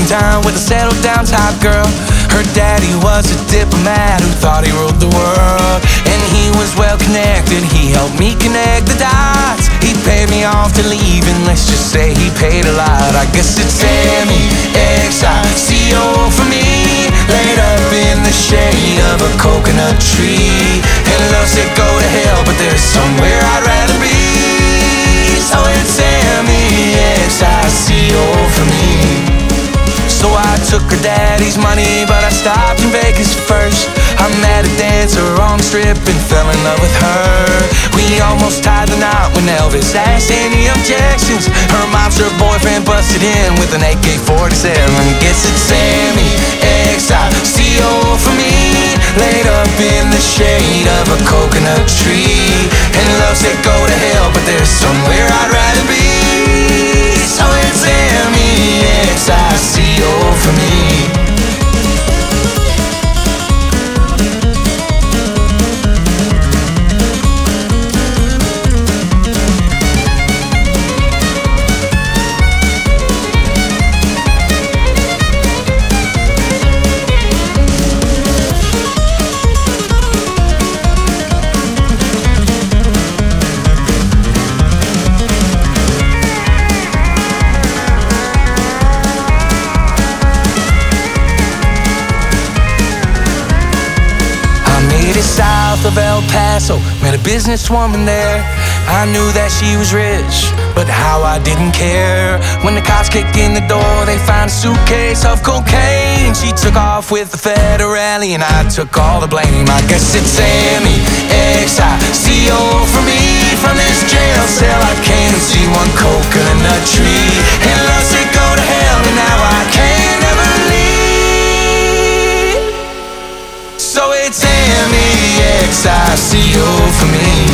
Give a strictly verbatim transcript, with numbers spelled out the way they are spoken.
in town with a settled down type girl. Her daddy was a diplomat who thought he ruled the world, and he was well connected, he helped me connect the dots. He paid me off to leave, and let's just say he paid a lot. I guess it's M E X I C O for me, laid up in the shade of a coconut tree. And love said go to hell, but there's somewhere I'd rather be. So it's M E X I C O for me. So I took her daddy's money, but I stopped in Vegas first. I met a dancer on the strip and fell in love with her. We almost tied the knot when Elvis asked any objections. Her mom's her boyfriend busted in with an A K forty-seven. Guess it's M E X I C O for me, laid up in the shade of a coconut tree. And love said go to hell, but there's somewhere I'd rather be. So it's M E X I C O for me. South of El Paso, met a businesswoman there. I knew that she was rich, but how I didn't care. When the cops kicked in the door, they found a suitcase of cocaine. She took off with the federale, and I took all the blame. I guess it's M E X I C O for me. From this jail cell I came to see one coconut tree. And love said go to hell, and now I can't ever leave. So it's M E X I C O for me.